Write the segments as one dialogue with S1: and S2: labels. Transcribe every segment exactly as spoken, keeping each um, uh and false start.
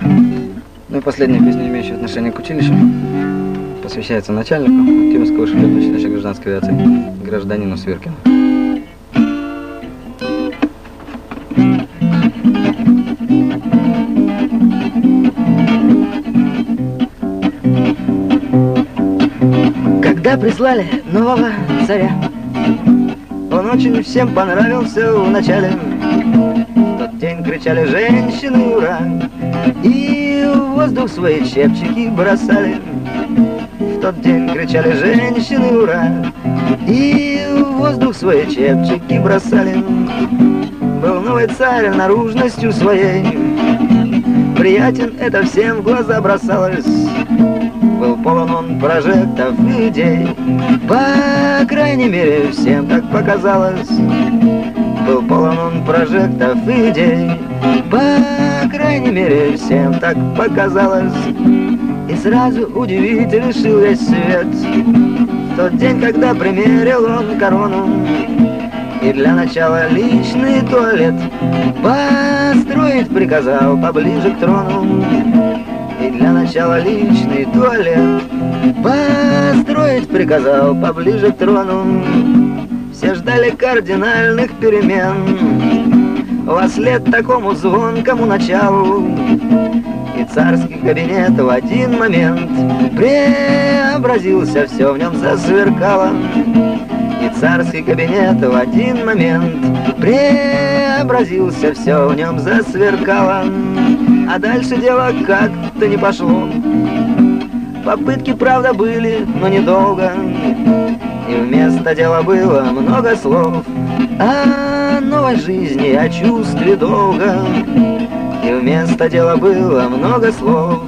S1: Ну и последняя песня, имеющая отношение к училищу, посвящается начальнику Тюменского школьного училища гражданской авиации, гражданину Свиркину. Когда прислали нового царя, он очень всем понравился вначале. В тот день кричали женщины «Ура!» и в воздух свои чепчики бросали. В тот день кричали женщины «Ура!» и в воздух свои чепчики бросали. Был новый царь наружностью своей, приятен это всем в глаза бросалось. Был полон он прожектов и идей, по крайней мере всем так показалось. Был полон он прожектов и идей, по крайней мере всем так показалось. И сразу удивить решил весь свет в тот день, когда примерил он корону и для начала личный туалет построить приказал поближе к трону. И для начала личный туалет построить приказал поближе к трону. Все ждали кардинальных перемен во след такому звонкому началу. И царский кабинет в один момент преобразился, все в нем засверкало. И царский кабинет в один момент преобразился, все в нем засверкало. А дальше дело как-то не пошло. Попытки, правда, были, но недолго. И вместо дела было много слов о новой жизни, о чувстве долга. И вместо дела было много слов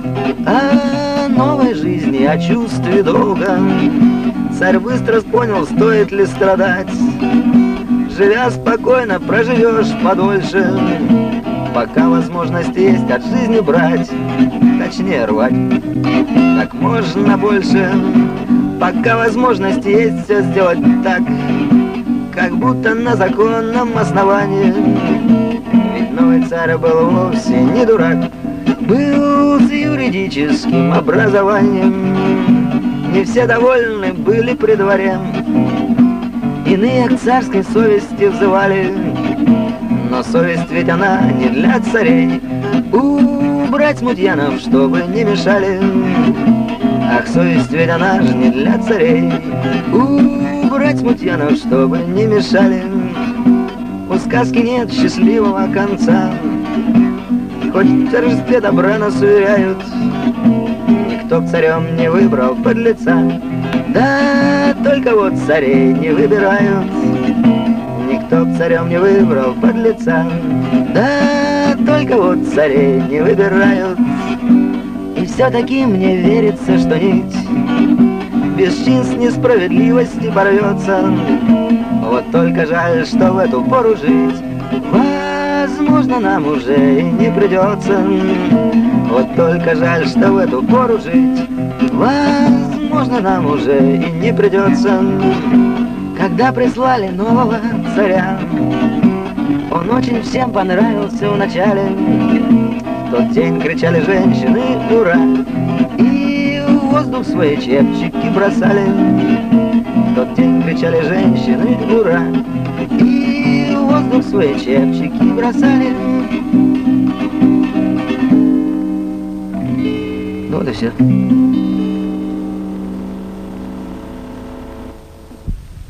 S1: о новой жизни, о чувстве долга. Царь быстро понял, стоит ли страдать. Живя спокойно, проживешь подольше, пока возможность есть от жизни брать, точнее рвать, как можно больше. Пока возможность есть все сделать так, как будто на законном основании. Ведь новый царь был вовсе не дурак, был с юридическим образованием. Не все довольны были при дворе, иные к царской совести взывали. Но совесть ведь она не для царей, убрать смутьянов, чтобы не мешали. Ах, совесть ведь она же не для царей, убрать смутьянов, чтобы не мешали. У сказки нет счастливого конца, хоть в торжестве добра нас уверяют. Никто к царем не выбрал подлеца, да только вот царей не выбирают. Никто к царем не выбрал подлеца, да только вот царей не выбирают. И все-таки мне верится, что нить бесчинств несправедливости порвется. Вот только жаль, что в эту пору жить возможно нам уже и не придется. Вот только жаль, что в эту пору жить возможно нам уже и не придется. Когда прислали нового царя, он очень всем понравился вначале. В тот день кричали женщины «Ура!» и в воздух свои чепчики бросали. В тот день кричали женщины «Ура!» и в воздух свои чепчики бросали. Ну вот и все.